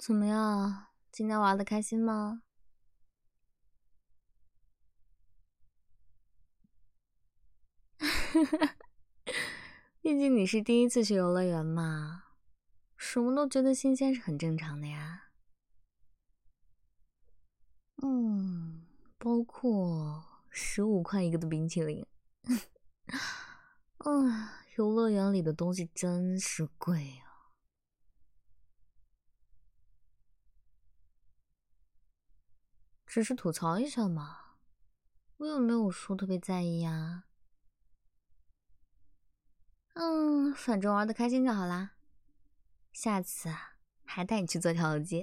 怎么样？今天玩的开心吗？毕竟你是第一次去游乐园嘛，什么都觉得新鲜是很正常的呀。嗯，包括15块一个的冰淇淋。游乐园里的东西真是贵啊。只是吐槽一下嘛，我有没有说特别在意呀？反正玩的开心就好啦。下次啊，还带你去做跳楼机。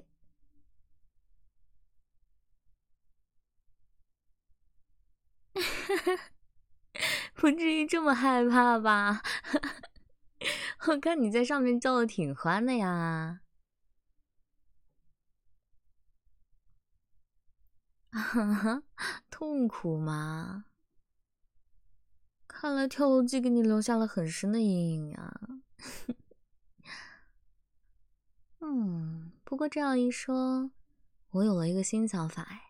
不至于这么害怕吧？我看你在上面叫的挺欢的呀。痛苦吗？看来跳楼机给你留下了很深的阴影啊。不过这样一说，我有了一个新想法哎，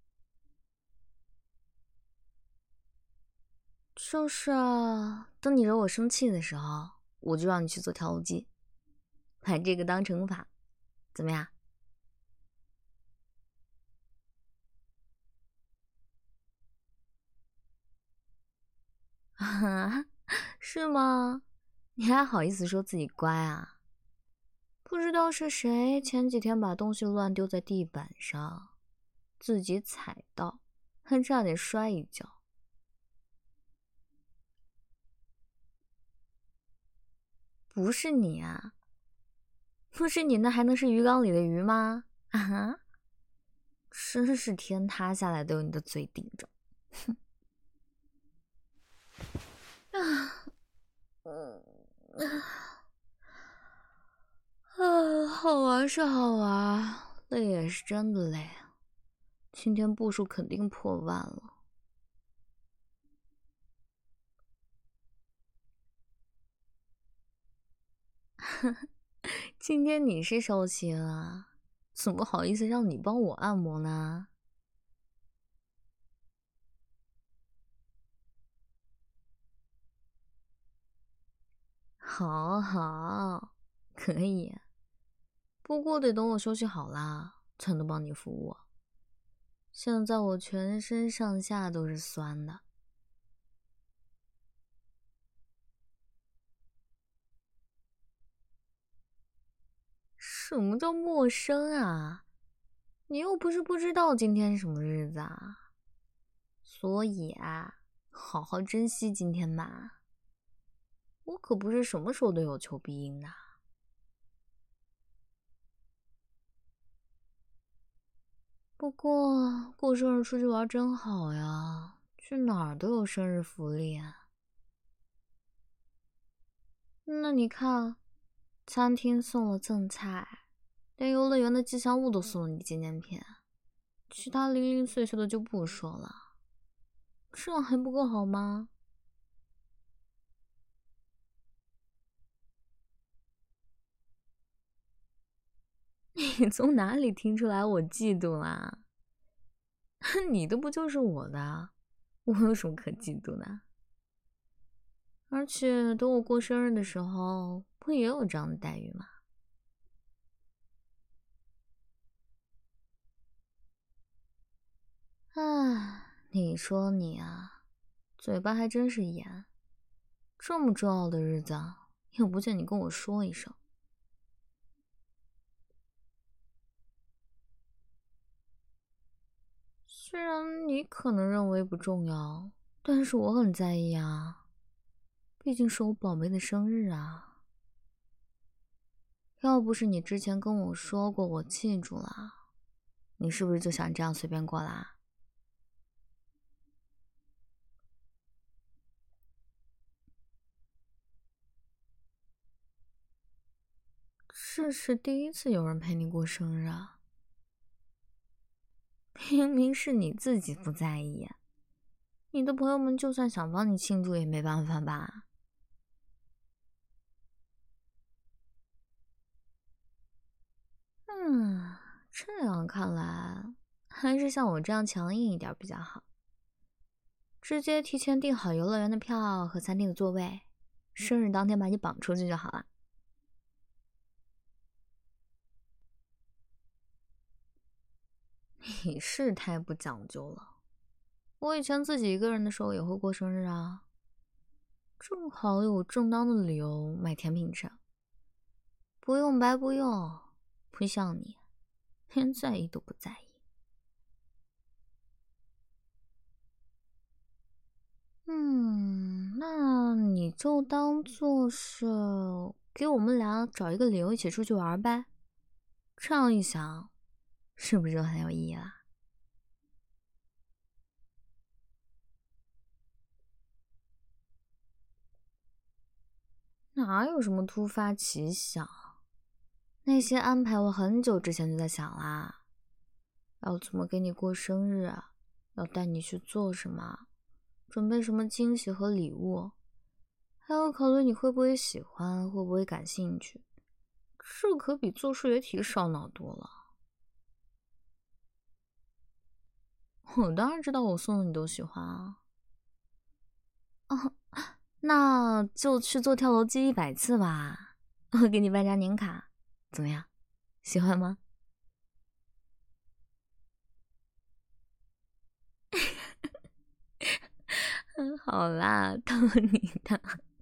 就是啊，等你惹我生气的时候，我就让你去做跳楼机，把这个当惩罚，怎么样？啊，是吗？你还好意思说自己乖啊？不知道是谁前几天把东西乱丢在地板上，自己踩到，还差点摔一跤。不是你啊？不是你，那还能是鱼缸里的鱼吗？啊！真是天塌下来都有你的嘴顶着。啊，好玩是好玩，累也是真的累。今天步数肯定破万了。今天你是收心了，怎么好意思让你帮我按摩呢？好好，可以，不过得等我休息好啦，才能帮你扶我。现在我全身上下都是酸的。什么叫陌生啊？你又不是不知道今天是什么日子啊，所以啊，好好珍惜今天吧。我可不是什么时候都有求必应的。不过过生日出去玩真好呀，去哪儿都有生日福利啊。那你看，餐厅送了赠菜，连游乐园的吉祥物都送了你纪念品，其他零零碎碎的就不说了，这样还不够好吗？你从哪里听出来我嫉妒啦？你的不就是我的，我有什么可嫉妒的？而且等我过生日的时候，不也有这样的待遇吗？唉，你说你啊，嘴巴还真是严。这么重要的日子，也不见你跟我说一声。虽然你可能认为不重要，但是我很在意啊，毕竟是我宝贝的生日啊。要不是你之前跟我说过，我记住了，你是不是就想这样随便过啦？这是第一次有人陪你过生日啊，明明是你自己不在意，你的朋友们就算想帮你庆祝也没办法吧？ 这样看来，还是像我这样强硬一点比较好。直接提前订好游乐园的票和餐厅的座位，生日当天把你绑出去就好了。你是太不讲究了。我以前自己一个人的时候也会过生日啊，正好有正当的理由买甜品吃。不用白不用，不像你，连在意都不在意。那你就当做是给我们俩找一个理由一起出去玩呗。这样一想，是不是就很有意义啦？哪有什么突发奇想？那些安排我很久之前就在想啦，要怎么给你过生日啊，要带你去做什么，准备什么惊喜和礼物，还要考虑你会不会喜欢，会不会感兴趣。这可比做数学题烧脑多了。我当然知道我送的你都喜欢啊。哦，那就去做跳楼机100次吧。我给你办张年卡，怎么样？喜欢吗？好啦，逗你的。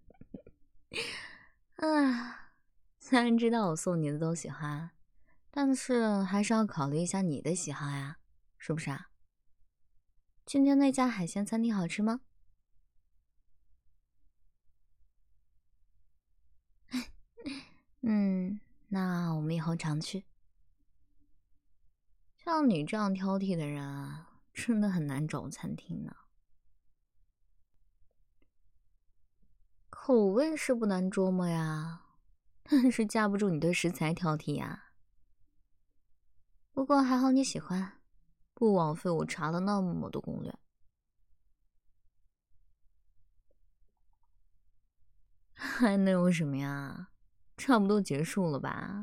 啊，虽然知道我送你的都喜欢，但是还是要考虑一下你的喜好呀，是不是啊？今天那家海鲜餐厅好吃吗？那我们以后常去。像你这样挑剔的人啊，真的很难找餐厅呢。口味是不难捉摸呀，但是架不住你对食材挑剔呀。不过还好你喜欢，不枉费我查了那么多攻略。还能有什么呀？差不多结束了吧？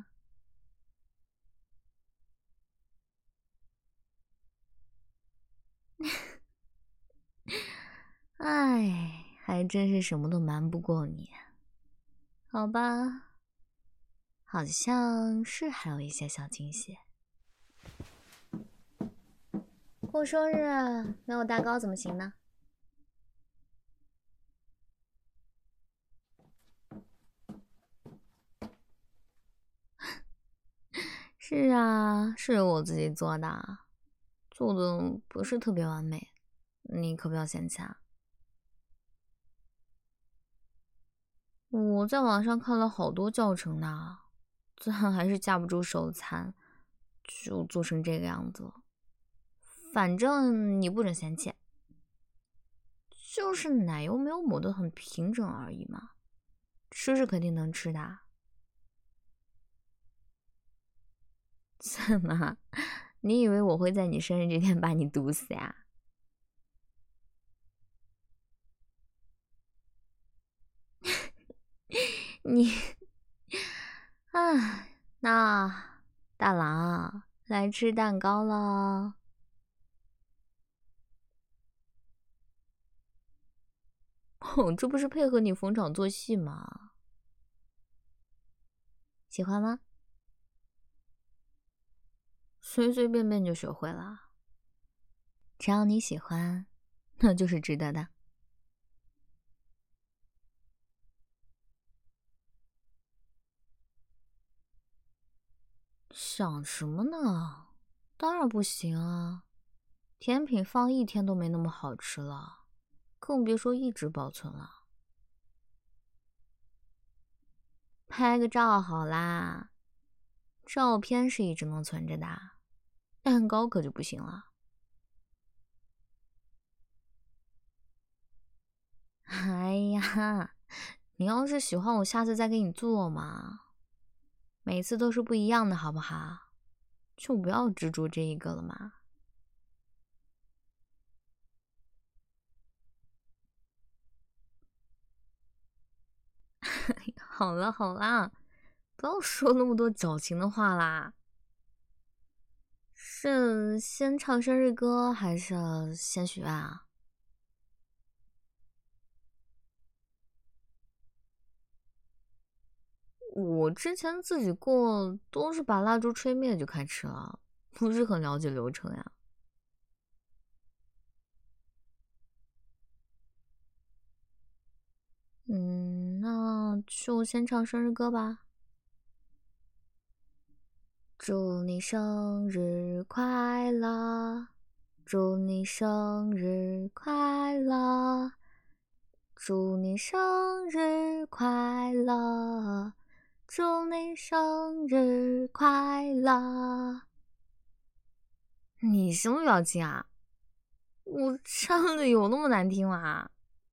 哎，还真是什么都瞒不过你。好吧，好像是还有一些小惊喜。过生日没有蛋糕怎么行呢？是啊，是我自己做的，做的不是特别完美，你可不要嫌弃啊。我在网上看了好多教程呢，但还是架不住手残，就做成这个样子了。反正你不准嫌弃，就是奶油没有抹得很平整而已嘛，吃是肯定能吃的。怎么？你以为我会在你生日这天把你毒死呀？你，哎，那大郎来吃蛋糕了。哦，这不是配合你逢场作戏吗？喜欢吗？随随便便就学会了，只要你喜欢，那就是值得的。想什么呢？当然不行啊！甜品放一天都没那么好吃了，更别说一直保存了。拍个照好啦，照片是一直能存着的，蛋糕可就不行了。哎呀，你要是喜欢，我下次再给你做嘛。每次都是不一样的，好不好？就不要执着这一个了嘛。好了好啦，不要说那么多矫情的话啦。 是先唱生日歌还是先许愿啊？我之前自己过都是把蜡烛吹灭就开吃了，不是很了解流程呀。那就先唱生日歌吧。祝你生日快乐，祝你生日快乐，祝你生日快乐，祝你生日快乐。你什么表情啊？我唱的有那么难听吗？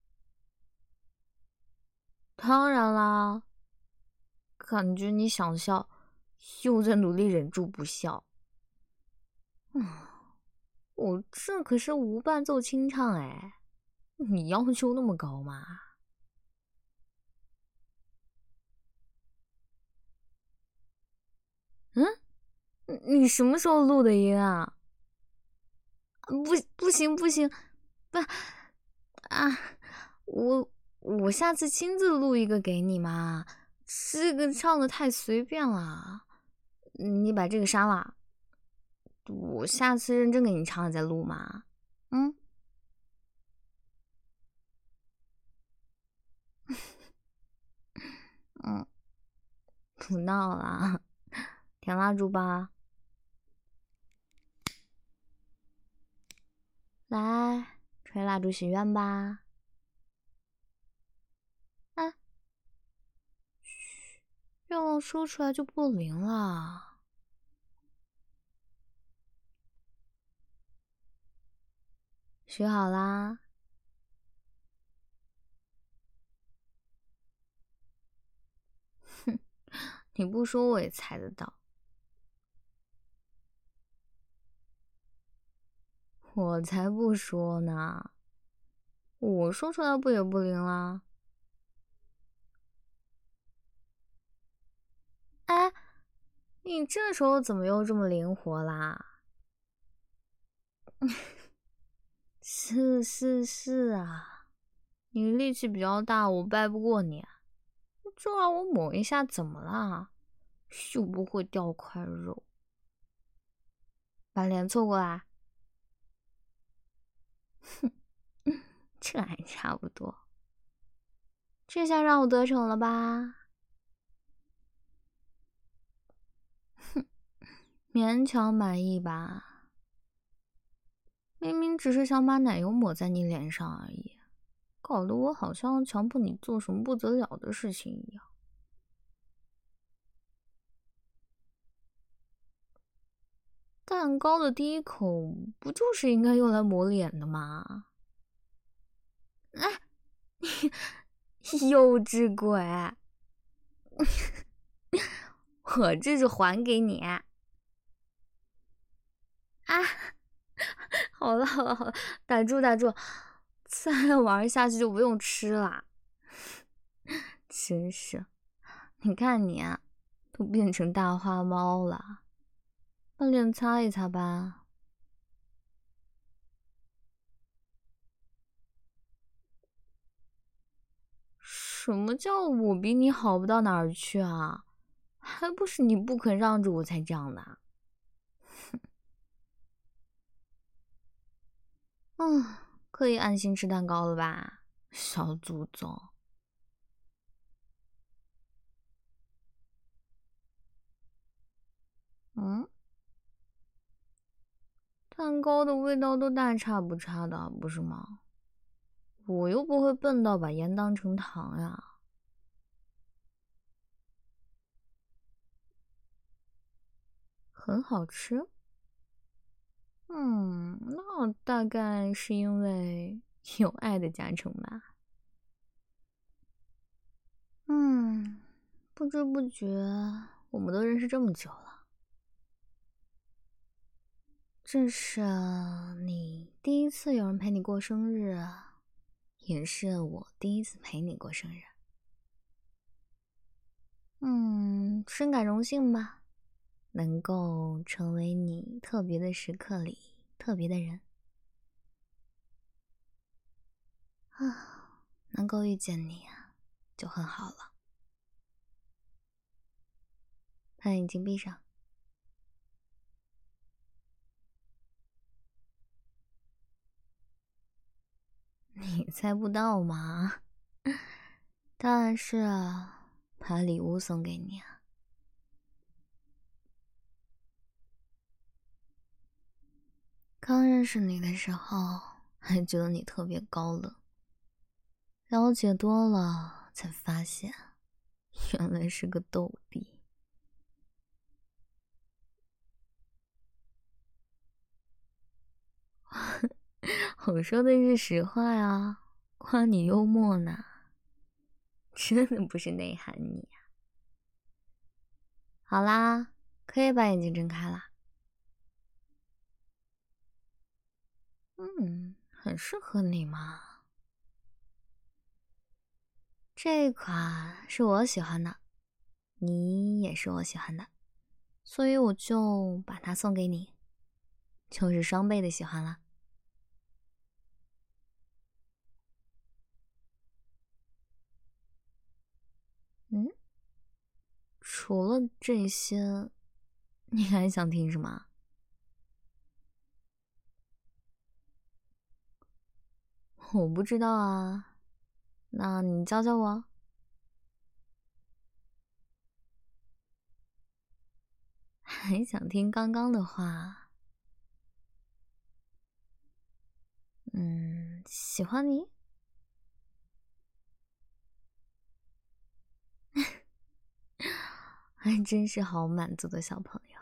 当然啦，感觉你想笑，又在努力忍住不笑。我这可是无伴奏清唱哎，你要求那么高吗？嗯，你什么时候录的音啊？不行，不啊，我下次亲自录一个给你嘛。这个唱的太随便了，你把这个删了，我下次认真给你唱了再录嘛。嗯嗯，不闹了，点蜡烛吧。来，吹蜡烛许愿吧。啊，嘘，愿望说出来就不灵了。许好啦。哼，你不说我也猜得到。我才不说呢，我说出来不也不灵啦？哎，你这时候怎么又这么灵活啦？是啊，你力气比较大，我掰不过你，就让我抹一下，怎么啦？又不会掉块肉，把脸凑过来。哼，这还差不多，这下让我得逞了吧？哼，勉强满意吧？明明只是想把奶油抹在你脸上而已，搞得我好像强迫你做什么不得了的事情一样。蛋糕的第一口不就是应该用来抹脸的吗？哎，你幼稚鬼！我这是还给你啊！好了，打住，再玩下去就不用吃了。真是，你看你啊，都变成大花猫了，把脸擦一擦吧。什么叫我比你好不到哪儿去啊？还不是你不肯让着我才这样的。嗯，可以安心吃蛋糕了吧，小祖宗。嗯，蛋糕的味道都大差不差的，不是吗？我又不会笨到把盐当成糖呀。很好吃。那大概是因为有爱的加成吧。嗯，不知不觉我们都认识这么久了。这是你第一次有人陪你过生日，也是我第一次陪你过生日。深感荣幸吧。 能够成为你特别的时刻里特别的人。啊，能够遇见你啊，就很好了。把眼睛闭上。你猜不到吗？当然是啊，把礼物送给你啊。刚认识你的时候，还觉得你特别高冷，了解多了才发现，原来是个逗比。我说的是实话呀，夸你幽默呢，真的不是内涵你啊。好啦，可以把眼睛睁开了。很适合你嘛。这款是我喜欢的，你也是我喜欢的，所以我就把它送给你，就是双倍的喜欢了。除了这些，你还想听什么？我不知道啊，那你教教我。还想听刚刚的话？喜欢你。还真是好满足的小朋友。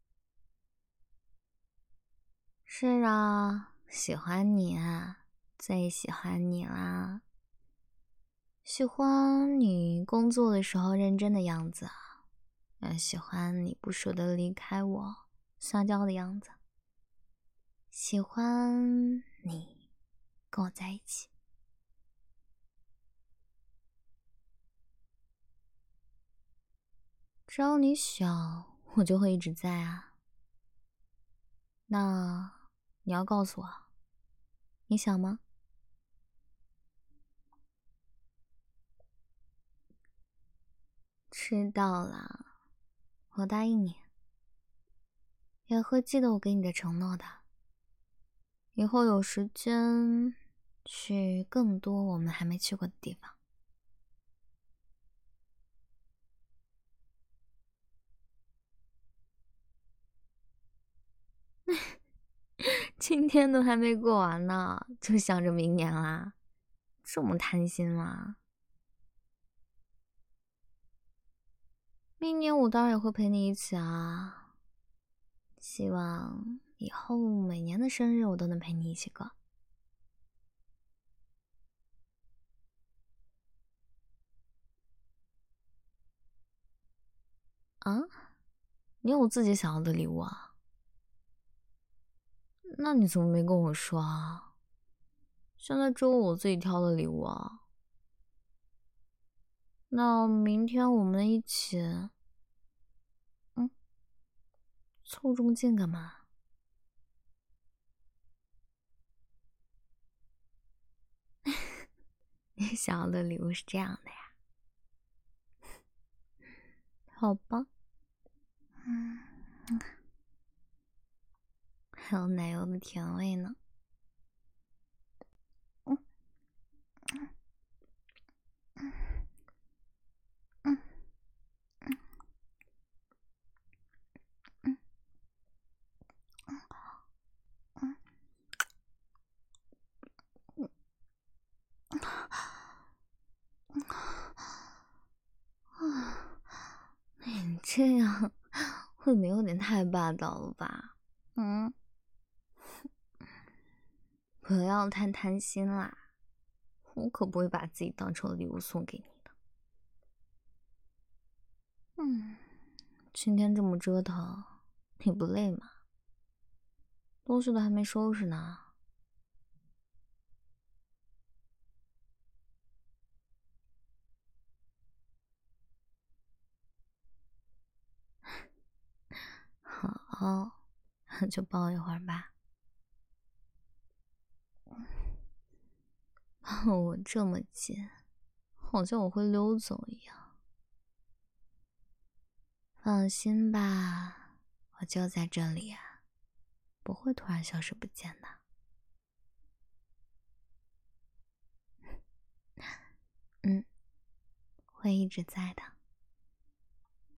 是啊，喜欢你啊，最喜欢你啦。喜欢你工作的时候认真的样子啊，也喜欢你不舍得离开我撒娇的样子。喜欢你跟我在一起。只要你想，我就会一直在啊。那你要告诉我，你想吗？知道了，我答应你，也会记得我给你的承诺的。以后有时间去更多我们还没去过的地方。今天都还没过完呢，就想着明年啦，这么贪心吗？明年我当然也会陪你一起啊，希望以后每年的生日我都能陪你一起过。啊？你有自己想要的礼物啊？那你怎么没跟我说啊？现在只有我自己挑的礼物啊。那明天我们一起，凑这么近干嘛？你想要的礼物是这样的呀？好吧，还有奶油的甜味呢。你这样未免有点太霸道了吧？不要太贪心啦，我可不会把自己当成礼物送给你的。今天这么折腾，你不累吗？东西都还没收拾呢。 后就抱一会儿吧。抱我这么紧，好像我会溜走一样。放心吧，我就在这里啊，不会突然消失不见的。会一直在的。